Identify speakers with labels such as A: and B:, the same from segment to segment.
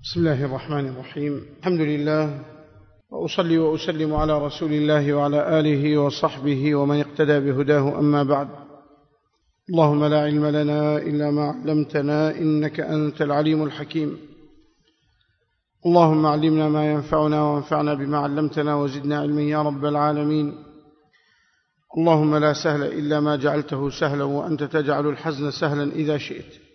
A: بسم الله الرحمن الرحيم. الحمد لله، وأصلي وأسلم على رسول الله وعلى آله وصحبه ومن اقتدى بهداه، أما بعد. اللهم لا علم لنا إلا ما علمتنا، إنك أنت العليم الحكيم. اللهم علمنا ما ينفعنا وانفعنا بما علمتنا وزدنا علما يا رب العالمين. اللهم لا سهل إلا ما جعلته سهلا، وأنت تجعل الحزن سهلا إذا شئت.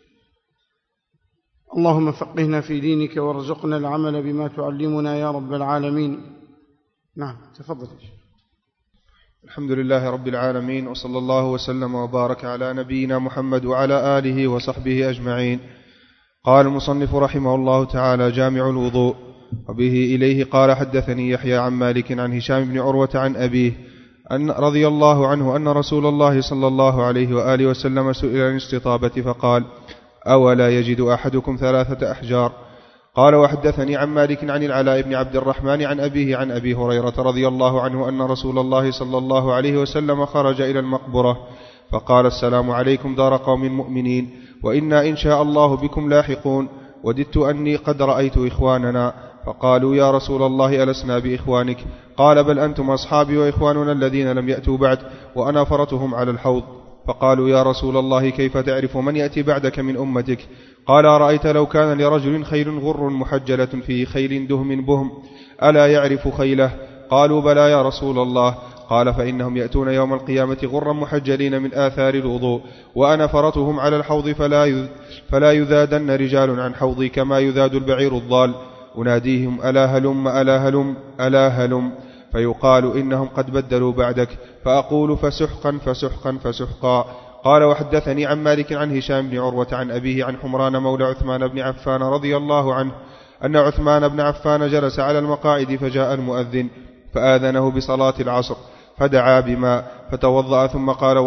A: اللهم فقهنا في دينك وارزقنا العمل بما تعلمنا يا رب العالمين. نعم، تفضل.
B: الحمد لله رب العالمين، وصلى الله وسلم وبارك على نبينا محمد وعلى آله وصحبه أجمعين. قال المصنف رحمه الله تعالى: جامع الوضوء. وبه إليه قال: حدثني يحيى عن مالك عن هشام بن عروة عن أبيه أن رضي الله عنه أن رسول الله صلى الله عليه وآله وسلم سئل عن الاستطابة فقال: أولا يجد أحدكم 3 أحجار؟ قال: وحدثني عن مالك عن العلاء بن عبد الرحمن عن أبيه عن أبي هريرة رضي الله عنه أن رسول الله صلى الله عليه وسلم خرج إلى المقبرة فقال: السلام عليكم دار قوم مؤمنين، وإنا إن شاء الله بكم لاحقون، وددت أني قد رأيت إخواننا. فقالوا: يا رسول الله ألسنا بإخوانك؟ قال: بل أنتم أصحابي وإخواننا الذين لم يأتوا بعد، وأنا فرتهم على الحوض. فقالوا: يا رسول الله كيف تعرف من يأتي بعدك من أمتك؟ قال: أرأيت لو كان لرجل خيل غر محجلة في خيل دهم بهم ألا يعرف خيله؟ قالوا: بلى يا رسول الله. قال: فإنهم يأتون يوم القيامة غرا محجلين من آثار الوضوء، وأنا فرتهم على الحوض، فلا يذادن رجال عن حوضي كما يذاد البعير الضال. أناديهم: ألا هلم ألا هلم ألا هلم، فيقال: إنهم قد بدلوا بعدك، فأقول: فسحقا فسحقا فسحقا. قال: وحدثني عن مالك عن هشام بن عروة عن أبيه عن حمران مولى عثمان بن عفان رضي الله عنه أن عثمان بن عفان جلس على المقاعد فجاء المؤذن فآذنه بصلاة العصر، فدعا بماء فتوضأ ثم قال: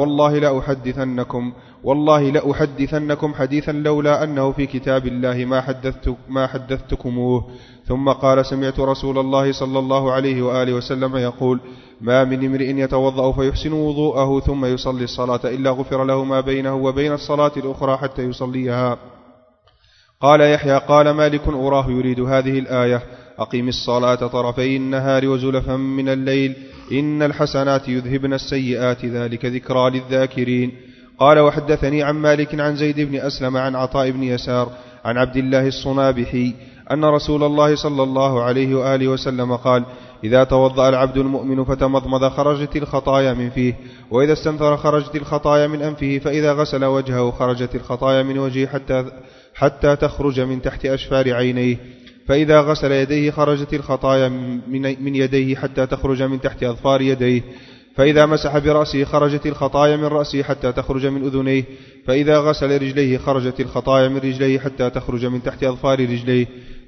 B: والله لأحدثنكم حديثا لولا أنه في كتاب الله ما حدثتكموه. ثم قال: سمعت رسول الله صلى الله عليه وآله وسلم يقول: ما من امرئ يتوضأ فيحسن وضوءه ثم يصلي الصلاة إلا غفر له ما بينه وبين الصلاة الأخرى حتى يصليها. قال يحيى: قال مالك: أراه يريد هذه الآية: أقم الصلاة طرفي النهار وزلفا من الليل إن الحسنات يذهبن السيئات ذلك ذكرى للذاكرين. قال: وحدثني عن مالك عن زيد بن أسلم عن عطاء بن يسار عن عبد الله الصنابحي أن رسول الله صلى الله عليه وآله وسلم قال: إذا توضأ العبد المؤمن فتمضمض خرجت الخطايا من فيه، وإذا استنثر خرجت الخطايا من أنفه، فإذا غسل وجهه خرجت الخطايا من وجهه حتى تخرج من تحت أشفار عينيه، فإذا غسل يديه خرجت الخطايا من يديه حتى تخرج من تحت أظفار يديه، فإذا مسح برأسه خرجت الخطايا من رأسه حتى تخرج من أذنيه، فإذا غسل رجليه خرجت الخطايا من رجليه حتى تخرج من تحت أظفار رجليه.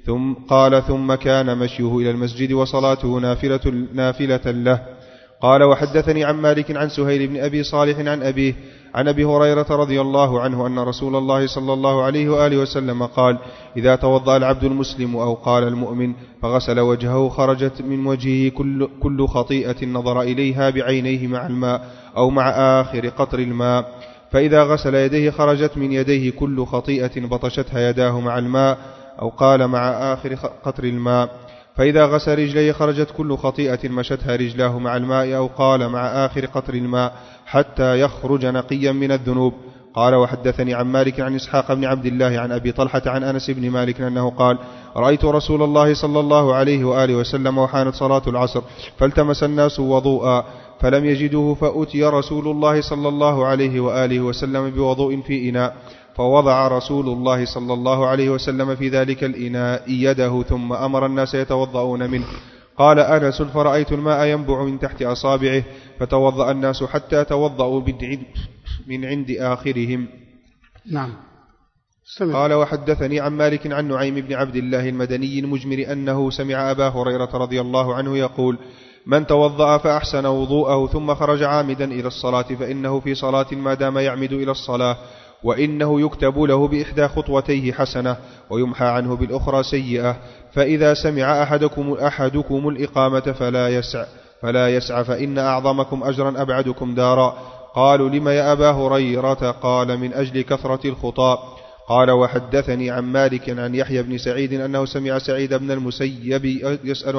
B: ثم كان مشيه إلى المسجد وصلاته نافلة له. قال: وحدثني عن مالك عن سهيل بن أبي صالح عن أبيه عن أبي هريرة رضي الله عنه أن رسول الله صلى الله عليه وآله وسلم قال: إذا توضأ العبد المسلم أو قال المؤمن فغسل وجهه خرجت من وجهه كل خطيئة نظر إليها بعينيه مع الماء أو مع آخر قطر الماء، فإذا غسل يديه خرجت من يديه كل خطيئة بطشتها يداه مع الماء أو قال مع آخر قطر الماء، فإذا غسل رجليه خرجت كل خطيئة مشتها رجلاه مع الماء أو قال مع آخر قطر الماء حتى يخرج نقيا من الذنوب. قال: وحدثني عن مالك عن إسحاق بن عبد الله عن أبي طلحة عن أنس بن مالك أنه قال: رأيت رسول الله صلى الله عليه وآله وسلم وحانت صلاة العصر فالتمس الناس وضوءا فلم يجدوه، فأتي رسول الله صلى الله عليه وآله وسلم بوضوء في إناء، فوضع رسول الله صلى الله عليه وسلم في ذلك الإناء يده ثم أمر الناس يتوضؤون منه. قال أنس: فرأيت الماء ينبع من تحت أصابعه فتوضأ الناس حتى توضأوا من عند آخرهم.
A: نعم.
B: قال: وحدثني عن مالك عن نعيم بن عبد الله المدني المجمر أنه سمع أبا هريرة رضي الله عنه يقول: من توضأ فأحسن وضوءه ثم خرج عامدا إلى الصلاة فإنه في صلاة ما دام يعمد إلى الصلاة، وإنه يكتب له بإحدى خطوتيه حسنة ويمحى عنه بالأخرى سيئة، فإذا سمع أحدكم الإقامة فلا يسعى فإن أعظمكم أجرا أبعدكم دارا. قالوا: لما يا أبا هريرة؟ قال: من أجل كثرة الخطى. قال وحدثني عن مالك عن يحيى بن سعيد أنه سمع سعيد بن المسيب يسأل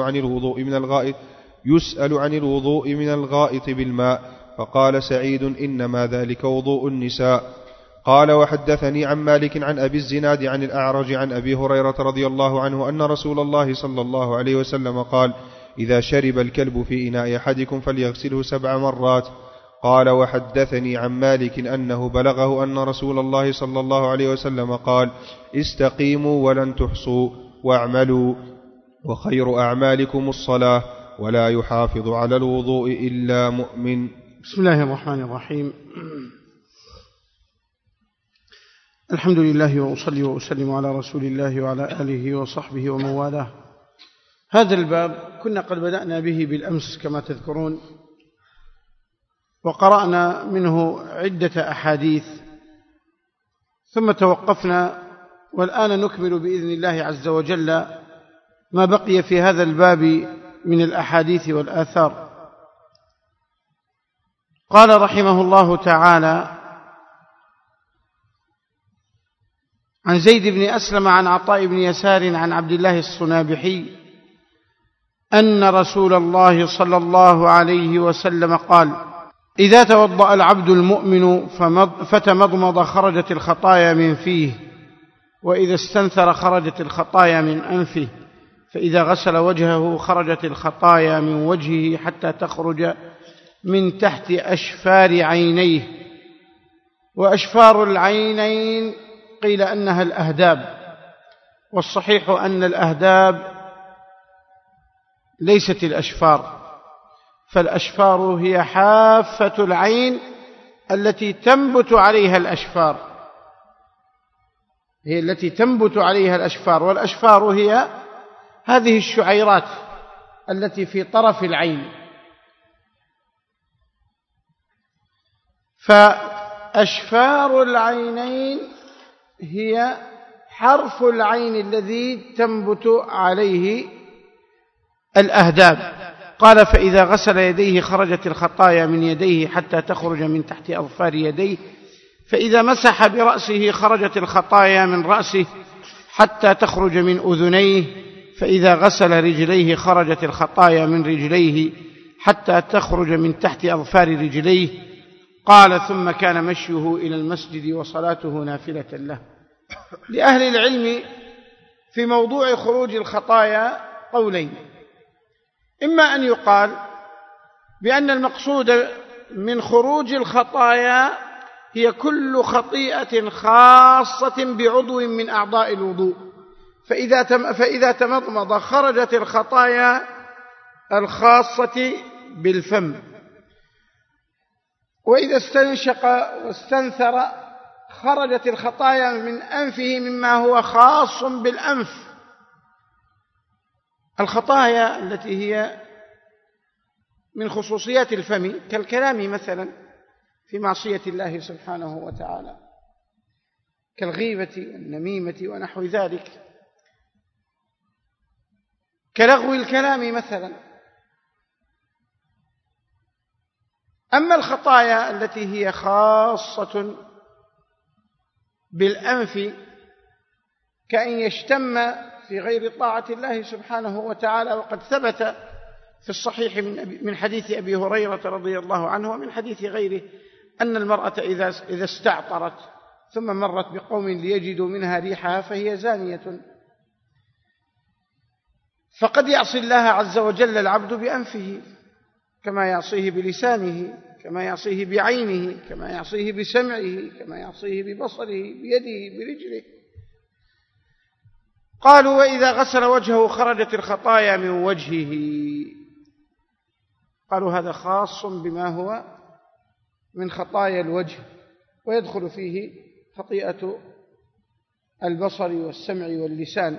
B: عن الوضوء من الغائط بالماء، فقال سعيد إنما ذلك وضوء النساء. قال وحدثني عن مالك عن أبي الزناد عن الأعرج عن أبي هريرة رضي الله عنه أن رسول الله صلى الله عليه وسلم قال إذا شرب الكلب في إناء أحدكم فليغسله 7 مرات. قال وحدثني عن مالك أنه بلغه أن رسول الله صلى الله عليه وسلم قال استقيموا ولن تحصوا واعملوا وخير أعمالكم الصلاة ولا يحافظ على الوضوء إلا مؤمن.
A: بسم الله الرحمن الرحيم. الحمد لله وأصلي وأسلم على رسول الله وعلى آله وصحبه ومن والاه. هذا الباب كنا قد بدأنا به بالأمس كما تذكرون، وقرأنا منه عدة أحاديث ثم توقفنا، والآن نكمل بإذن الله عز وجل ما بقي في هذا الباب من الأحاديث والآثار. قال رحمه الله تعالى عن زيد بن أسلم عن عطاء بن يسار عن عبد الله الصنابحي أن رسول الله صلى الله عليه وسلم قال إذا توضأ العبد المؤمن فتمضمض خرجت الخطايا من فيه، وإذا استنثر خرجت الخطايا من أنفه، فإذا غسل وجهه خرجت الخطايا من وجهه حتى تخرج من تحت أشفار عينيه. وأشفار العينين قيل أنها الأهداب، والصحيح أن الأهداب ليست الأشفار، فالأشفار هي حافة العين التي تنبت عليها الأشفار، هي التي تنبت عليها الأشفار، والأشفار هي هذه الشعيرات التي في طرف العين. فأشفار العينين هي حرف العين الذي تنبت عليه الأهداب. قال فإذا غسل يديه خرجت الخطايا من يديه حتى تخرج من تحت أظفار يديه، فإذا مسح برأسه خرجت الخطايا من رأسه حتى تخرج من أذنيه، فإذا غسل رجليه خرجت الخطايا من رجليه حتى تخرج من تحت أظفار رجليه. قال ثم كان مشيه إلى المسجد وصلاته نافلة له. لأهل العلم في موضوع خروج الخطايا قولين: إما أن يقال بأن المقصود من خروج الخطايا هي كل خطيئة خاصة بعضو من أعضاء الوضوء، فإذا تمضمض خرجت الخطايا الخاصة بالفم، وإذا استنشق واستنثر خرجت الخطايا من أنفه مما هو خاص بالأنف. الخطايا التي هي من خصوصيات الفم كالكلام مثلا في معصية الله سبحانه وتعالى، كالغيبة والنميمة ونحو ذلك، كلغو الكلام مثلا. أما الخطايا التي هي خاصة بالأنف كأن يشتم في غير طاعة الله سبحانه وتعالى، وقد ثبت في الصحيح من حديث أبي هريرة رضي الله عنه ومن حديث غيره أن المرأة إذا استعطرت ثم مرت بقوم ليجدوا منها ريحها فهي زانية. فقد يعصي الله عز وجل العبد بأنفه كما يعصيه بلسانه، كما يعصيه بعينه، كما يعصيه بسمعه، كما يعصيه ببصره، بيده، برجله. قالوا وإذا غسل وجهه خرجت الخطايا من وجهه. قالوا هذا خاص بما هو من خطايا الوجه، ويدخل فيه خطيئة البصر والسمع واللسان.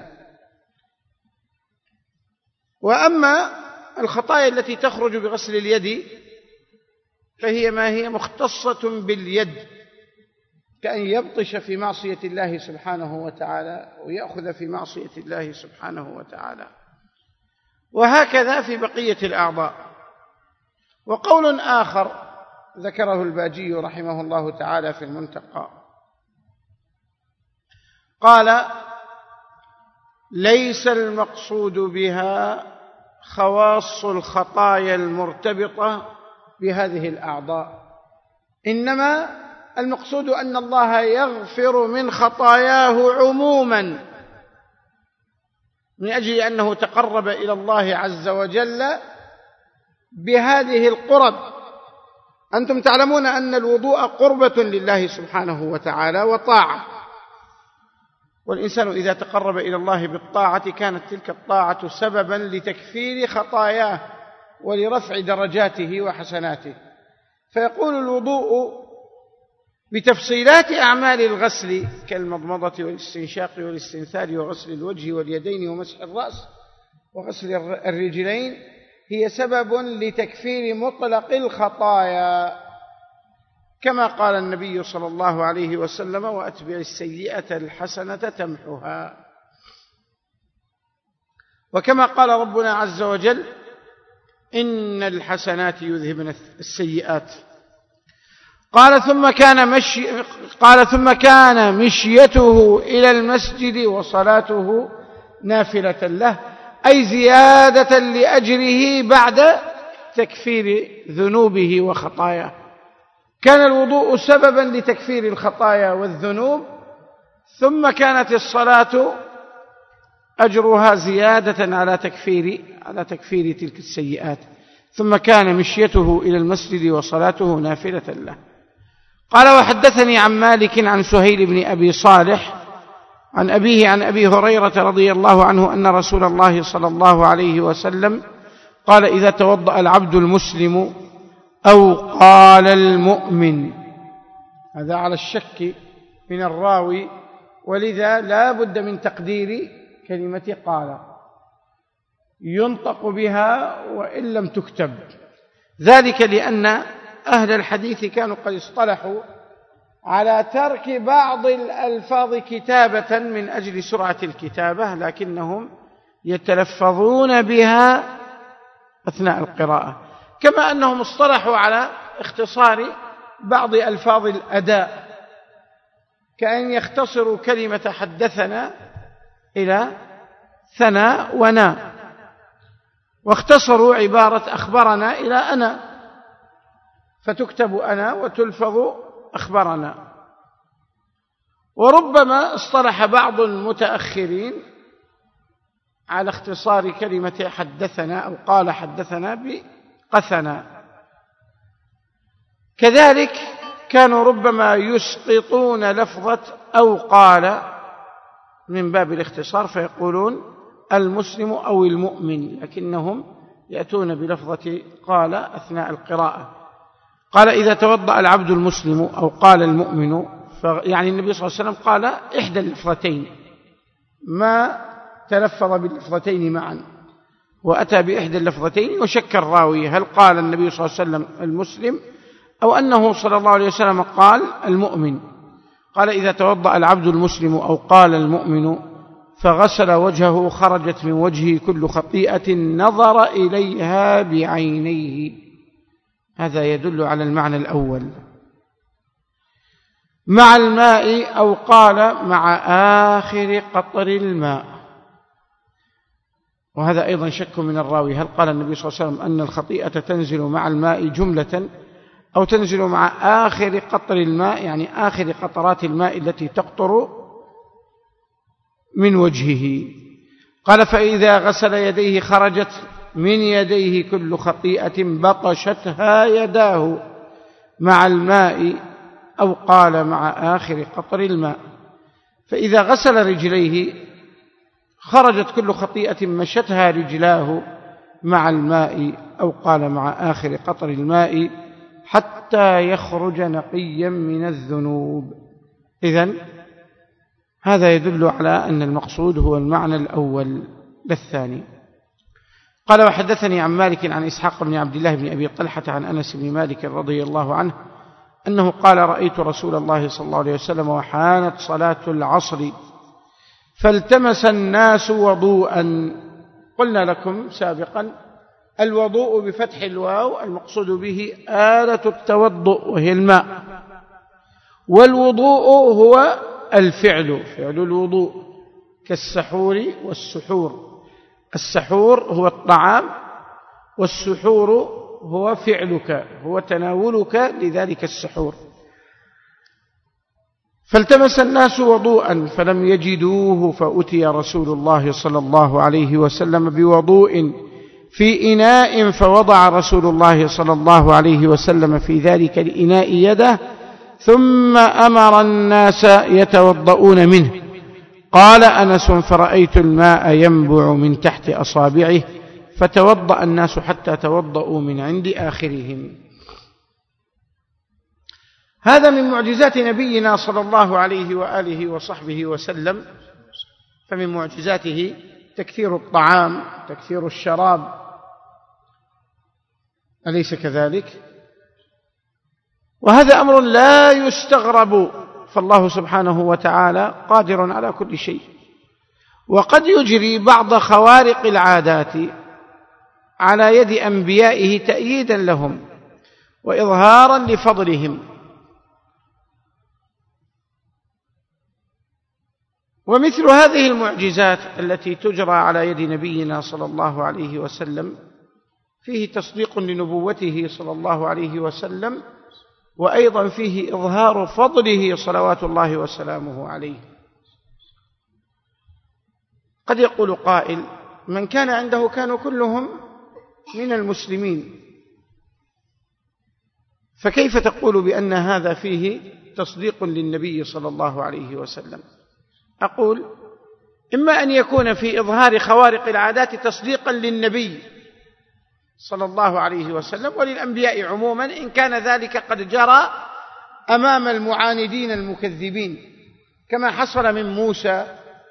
A: وأما الخطايا التي تخرج بغسل اليد فهي ما هي مختصة باليد، كأن يبطش في معصية الله سبحانه وتعالى ويأخذ في معصية الله سبحانه وتعالى، وهكذا في بقية الأعضاء. وقول آخر ذكره الباجي رحمه الله تعالى في المنتقى قال: ليس المقصود بها خواص الخطايا المرتبطة بهذه الأعضاء، إنما المقصود أن الله يغفر من خطاياه عموما من أجل أنه تقرب إلى الله عز وجل بهذه القرب. أنتم تعلمون أن الوضوء قربة لله سبحانه وتعالى وطاعة، والإنسان إذا تقرب إلى الله بالطاعة كانت تلك الطاعة سببا لتكفير خطاياه ولرفع درجاته وحسناته. فيقول الوضوء بتفصيلات أعمال الغسل كالمضمضة والاستنشاق والاستنثار وغسل الوجه واليدين ومسح الرأس وغسل الرجلين هي سبب لتكفير مطلق الخطايا، كما قال النبي صلى الله عليه وسلم: وأتبع السيئة الحسنة تمحها. وكما قال ربنا عز وجل: إن الحسنات يذهبن السيئات. قال: ثم كان مشيته إلى المسجد وصلاته نافلة له، أي زيادة لأجره بعد تكفير ذنوبه وخطاياه. كان الوضوء سببا لتكفير الخطايا والذنوب، ثم كانت الصلاة أجرها زيادة على تكفير تلك السيئات. ثم كان مشيته إلى المسجد وصلاته نافلة له. قال: وحدثني عن مالك عن سهيل بن أبي صالح عن أبيه عن أبي هريرة رضي الله عنه أن رسول الله صلى الله عليه وسلم قال: إذا توضأ العبد المسلم أو قال المؤمن، هذا على الشك من الراوي، ولذا لا بد من تقدير كلمة قال، ينطق بها وإن لم تكتب، ذلك لأن أهل الحديث كانوا قد اصطلحوا على ترك بعض الألفاظ كتابة من أجل سرعة الكتابة، لكنهم يتلفظون بها أثناء القراءة، كما أنهم اصطلحوا على اختصار بعض ألفاظ الأداء، كأن يختصروا كلمة حدثنا إلى ثنا ونا، واختصروا عبارة أخبرنا إلى أنا، فتكتب أنا وتلفظ أخبرنا. وربما اصطلح بعض المتأخرين على اختصار كلمة حدثنا أو قال حدثنا بقثنا. كذلك كانوا ربما يسقطون لفظة أو قال من باب الاختصار فيقولون المسلم أو المؤمن، لكنهم يأتون بلفظة قال أثناء القراءة. قال: إذا توضأ العبد المسلم أو قال المؤمن، يعني النبي صلى الله عليه وسلم قال إحدى اللفظتين، ما تلفظ باللفظتين معا، وأتى بإحدى اللفظتين، وشك الراوي هل قال النبي صلى الله عليه وسلم المسلم أو أنه صلى الله عليه وسلم قال المؤمن. قال: إذا توضأ العبد المسلم أو قال المؤمن فغسل وجهه خرجت من وجهه كل خطيئة نظر إليها بعينيه. هذا يدل على المعنى الأول. مع الماء أو قال مع آخر قطر الماء، وهذا أيضا شك من الراوي هل قال النبي صلى الله عليه وسلم أن الخطيئة تنزل مع الماء جملة أو تنزل مع آخر قطر الماء، يعني آخر قطرات الماء التي تقطر من وجهه. قال: فإذا غسل يديه خرجت من يديه كل خطيئة بطشتها يداه مع الماء أو قال مع آخر قطر الماء. فإذا غسل رجليه خرجت كل خطيئة مشتها رجلاه مع الماء أو قال مع آخر قطر الماء حتى يخرج نقيا من الذنوب. إذن هذا يدل على أن المقصود هو المعنى الأول للثاني. قال: وحدثني عن مالك عن إسحاق بن عبد الله بن أبي طلحة عن أنس بن مالك رضي الله عنه أنه قال: رأيت رسول الله صلى الله عليه وسلم وحانت صلاة العصر فالتمس الناس وضوءا. قلنا لكم سابقا الوضوء بفتح الواو المقصود به آلة التوضؤ وهي الماء، والوضوء هو الفعل، فعل الوضوء، كالسحور والسحور. السحور هو الطعام، والسحور هو فعلك، هو تناولك لذلك السحور. فالتمس الناس وضوءا فلم يجدوه، فأتي رسول الله صلى الله عليه وسلم بوضوء في إناء، فوضع رسول الله صلى الله عليه وسلم في ذلك الإناء يده، ثم أمر الناس يتوضؤون منه. قال أنس: فرأيت الماء ينبع من تحت أصابعه، فتوضأ الناس حتى توضؤوا من عند آخرهم. هذا من معجزات نبينا صلى الله عليه وآله وصحبه وسلم. فمن معجزاته تكثير الطعام، تكثير الشراب، أليس كذلك؟ وهذا أمر لا يستغرب، فالله سبحانه وتعالى قادر على كل شيء. وقد يجري بعض خوارق العادات على يد أنبيائه تأييدا لهم وإظهارا لفضلهم. ومثل هذه المعجزات التي تجرى على يد نبينا صلى الله عليه وسلم فيه تصديق لنبوته صلى الله عليه وسلم، وأيضا فيه إظهار فضله صلوات الله وسلامه عليه. قد يقول قائل: من كان عنده كانوا كلهم من المسلمين، فكيف تقول بأن هذا فيه تصديق للنبي صلى الله عليه وسلم؟ أقول: إما أن يكون في إظهار خوارق العادات تصديقا للنبي صلى الله عليه وسلم وللأنبياء عموما، إن كان ذلك قد جرى أمام المعاندين المكذبين، كما حصل من موسى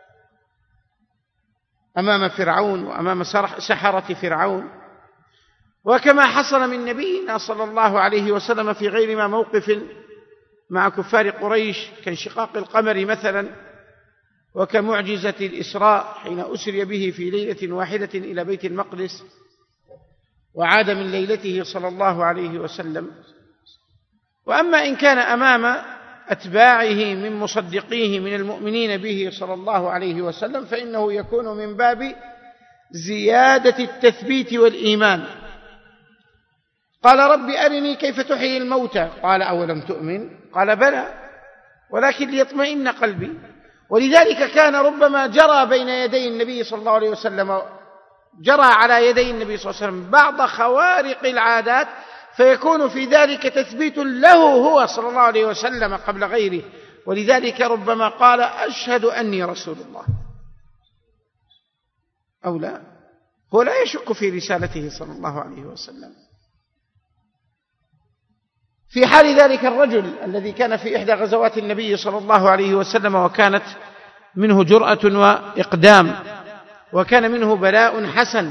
A: أمام فرعون وأمام سحرة فرعون، وكما حصل من نبينا صلى الله عليه وسلم في غير ما موقف مع كفار قريش، كانشقاق القمر مثلا، وكمعجزة الإسراء حين أسري به في ليلة واحدة إلى بيت المقدس وعاد من ليلته صلى الله عليه وسلم. وأما إن كان أمام أتباعه من مصدقيه من المؤمنين به صلى الله عليه وسلم، فإنه يكون من باب زيادة التثبيت والإيمان. قال: رب أرني كيف تحيي الموتى. قال: أولم تؤمن؟ قال: بلى ولكن ليطمئن قلبي. ولذلك كان ربما جرى بين يدي النبي صلى الله عليه وسلم، جرى على يدي النبي صلى الله عليه وسلم بعض خوارق العادات، فيكون في ذلك تثبيت له هو صلى الله عليه وسلم قبل غيره. ولذلك ربما قال: أشهد أني رسول الله، أو لا، هو لا يشك في رسالته صلى الله عليه وسلم. في حال ذلك الرجل الذي كان في إحدى غزوات النبي صلى الله عليه وسلم، وكانت منه جرأة وإقدام، وكان منه بلاء حسن،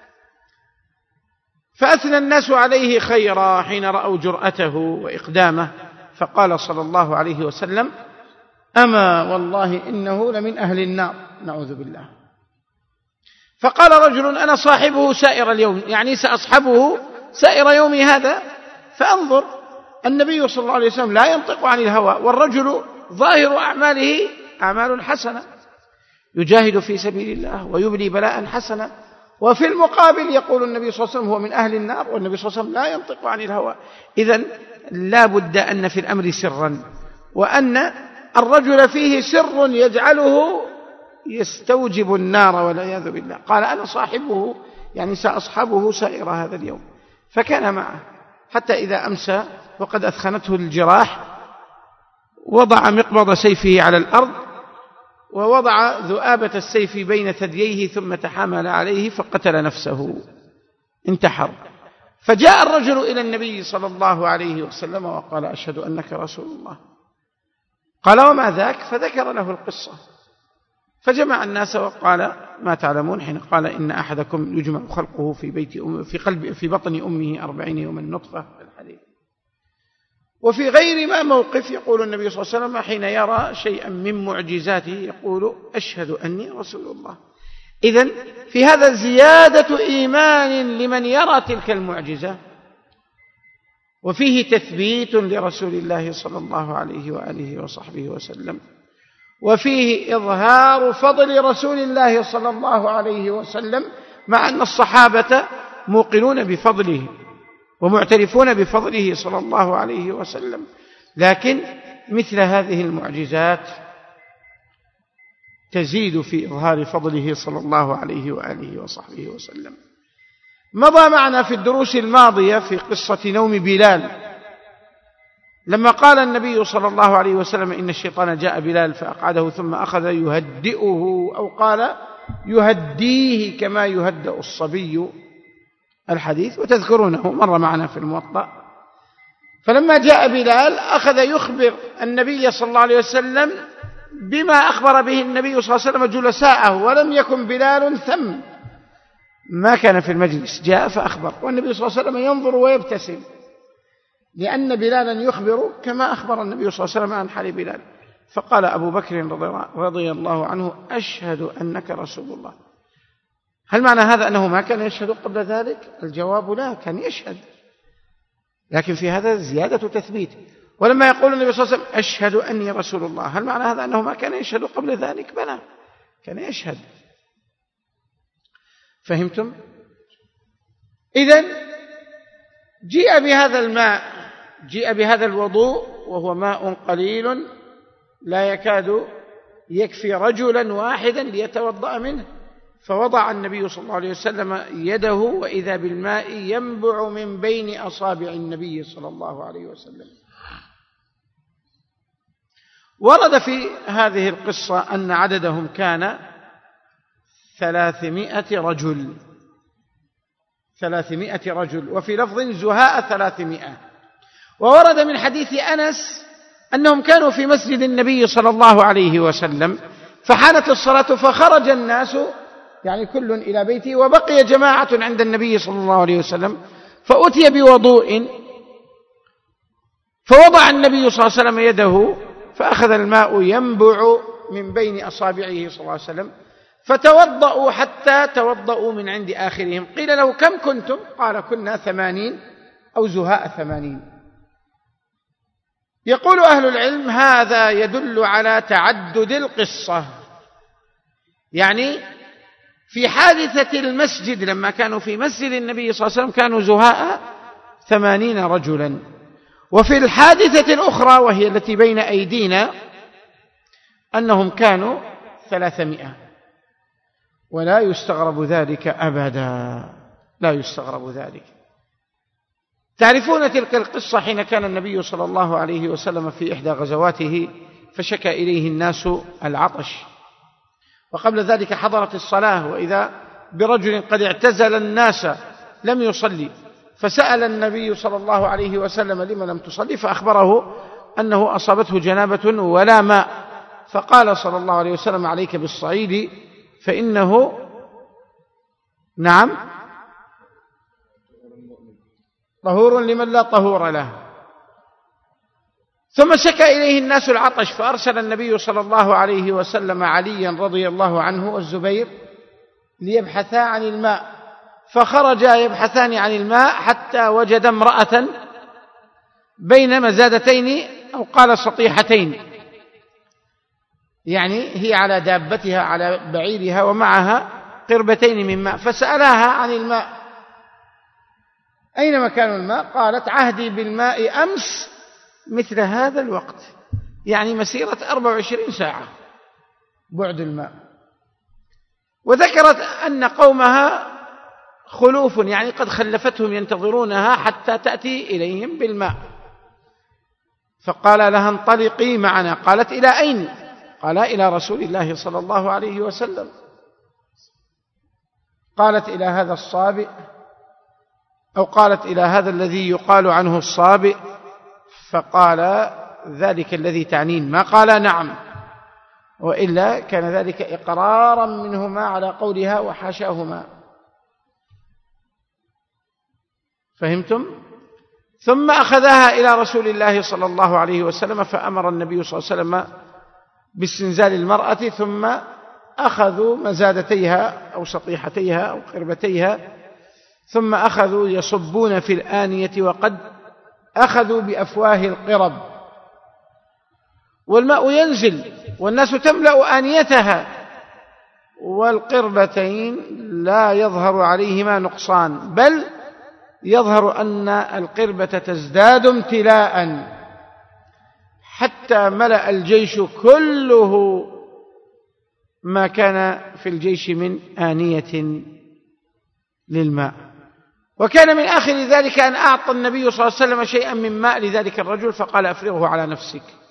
A: فأثنى الناس عليه خيرا حين رأوا جرأته وإقدامه، فقال صلى الله عليه وسلم: أما والله إنه لمن أهل النار، نعوذ بالله. فقال رجل: أنا صاحبه سائر اليوم، يعني سأصحبه سائر يومي هذا. فأنظر، النبي صلى الله عليه وسلم لا ينطق عن الهوى، والرجل ظاهر أعماله أعمال حسنة، يجاهد في سبيل الله ويبلي بلاء حسنا، وفي المقابل يقول النبي صلى الله عليه وسلم هو من أهل النار، والنبي صلى الله عليه وسلم لا ينطق عن الهوى. إذن لا بد أن في الأمر سرا، وأن الرجل فيه سر يجعله يستوجب النار والعياذ بالله. قال: أنا صاحبه، يعني سأصحبه سائر هذا اليوم. فكان معه حتى إذا أمسى وقد أثخنته الجراح، وضع مقبض سيفه على الأرض، ووضع ذؤابة السيف بين ثدييه، ثم تحامل عليه فقتل نفسه، انتحر. فجاء الرجل إلى النبي صلى الله عليه وسلم وقال: أشهد أنك رسول الله. قال: وما ذاك؟ فذكر له القصة، فجمع الناس وقال: ما تعلمون؟ حين قال: إن أحدكم يجمع خلقه في بطن أمه 40 يوما نطفة، الحديث. وفي غير ما موقف يقول النبي صلى الله عليه وسلم حين يرى شيئا من معجزاته يقول: أشهد أني رسول الله. إذن في هذا زيادة إيمان لمن يرى تلك المعجزة، وفيه تثبيت لرسول الله صلى الله عليه وآله وصحبه وسلم. وفيه إظهار فضل رسول الله صلى الله عليه وسلم، مع أن الصحابة موقنون بفضله ومعترفون بفضله صلى الله عليه وسلم، لكن مثل هذه المعجزات تزيد في إظهار فضله صلى الله عليه وآله وصحبه وسلم. مضى معنا في الدروس الماضية في قصة نوم بلال، لما قال النبي صلى الله عليه وسلم إن الشيطان جاء بلال فأقعده ثم أخذ يهدئه، أو قال يهديه كما يهدأ الصبي، الحديث وتذكرونه مر معنا في الموطأ. فلما جاء بلال أخذ يخبر النبي صلى الله عليه وسلم بما أخبر به النبي صلى الله عليه وسلم جلساءه، ولم يكن بلال ثم، ما كان في المجلس، جاء فأخبر، والنبي صلى الله عليه وسلم ينظر ويبتسم، لأن بلالا يخبر كما أخبر النبي صلى الله عليه وسلم عن حال بلال. فقال أبو بكر رضي الله عنه أشهد أنك رسول الله. هل معنى هذا أنه ما كان يشهد قبل ذلك؟ الجواب لا، كان يشهد، لكن في هذا زيادة تثبيت. ولما يقول النبي صلى الله عليه وسلم أشهد أني رسول الله، هل معنى هذا أنه ما كان يشهد قبل ذلك؟ بلى، كان يشهد. فهمتم؟ إذن جيء بهذا الماء، جيء بهذا الوضوء، وهو ماء قليل لا يكاد يكفي رجلا واحدا ليتوضأ منه، فوضع النبي صلى الله عليه وسلم يده، وإذا بالماء ينبع من بين أصابع النبي صلى الله عليه وسلم. ورد في هذه القصة أن عددهم كان 300 رجل، 300 رجل، وفي لفظ زهاء 300. وورد من حديث أنس أنهم كانوا في مسجد النبي صلى الله عليه وسلم، فحانت الصلاة فخرج الناس، يعني كل إلى بيته، وبقي جماعة عند النبي صلى الله عليه وسلم، فأتي بوضوء، فوضع النبي صلى الله عليه وسلم يده، فأخذ الماء ينبع من بين أصابعه صلى الله عليه وسلم، فتوضأوا حتى توضأوا من عند آخرهم. قيل له كم كنتم؟ قال كنا 80 أو زهاء 80. يقول أهل العلم هذا يدل على تعدد القصة، يعني في حادثة المسجد لما كانوا في مسجد النبي صلى الله عليه وسلم كانوا زهاء 80 رجلا، وفي الحادثة الأخرى وهي التي بين أيدينا أنهم كانوا 300. ولا يستغرب ذلك أبدا، لا يستغرب ذلك. تعرفون تلك القصة حين كان النبي صلى الله عليه وسلم في إحدى غزواته فشكى إليه الناس العطش، وقبل ذلك حضرت الصلاة، وإذا برجل قد اعتزل الناس لم يصلي، فسأل النبي صلى الله عليه وسلم لما لم تصلي، فأخبره أنه أصابته جنابة ولا ماء، فقال صلى الله عليه وسلم عليك بالصعيد فإنه نعم طهور لمن لا طهور له. ثم شكى إليه الناس العطش، فأرسل النبي صلى الله عليه وسلم عليا رضي الله عنه والزبير ليبحثا عن الماء، فخرجا يبحثان عن الماء حتى وجد امرأة بين مزادتين أو قال سطيحتين، يعني هي على دابتها على بعيرها ومعها قربتين من ماء، فسألها عن الماء أين مكان الماء؟ قالت عهدي بالماء أمس مثل هذا الوقت، يعني مسيرة 24 ساعة بعد الماء. وذكرت أن قومها خلوف، يعني قد خلفتهم ينتظرونها حتى تأتي إليهم بالماء، فقال لها انطلقي معنا. قالت إلى أين؟ قال إلى رسول الله صلى الله عليه وسلم. قالت إلى هذا الصابئ، أو قالت إلى هذا الذي يقال عنه الصابئ، فقال ذلك الذي تعنين، ما قال نعم، وإلا كان ذلك إقرارا منهما على قولها وحاشاهما. فهمتم؟ ثم أخذها إلى رسول الله صلى الله عليه وسلم، فأمر النبي صلى الله عليه وسلم باستنزال المرأة، ثم أخذوا مزادتيها أو سطيحتيها أو قربتيها، ثم أخذوا يصبون في الآنية، وقد أخذوا بأفواه القرب، والماء ينزل والناس تملأ آنيتها، والقربتين لا يظهر عليهما نقصان، بل يظهر أن القربة تزداد امتلاء حتى ملأ الجيش كله ما كان في الجيش من آنية للماء. وكان من آخر ذلك أن أعطى النبي صلى الله عليه وسلم شيئا من ماء لذلك الرجل فقال أفرغه على نفسك.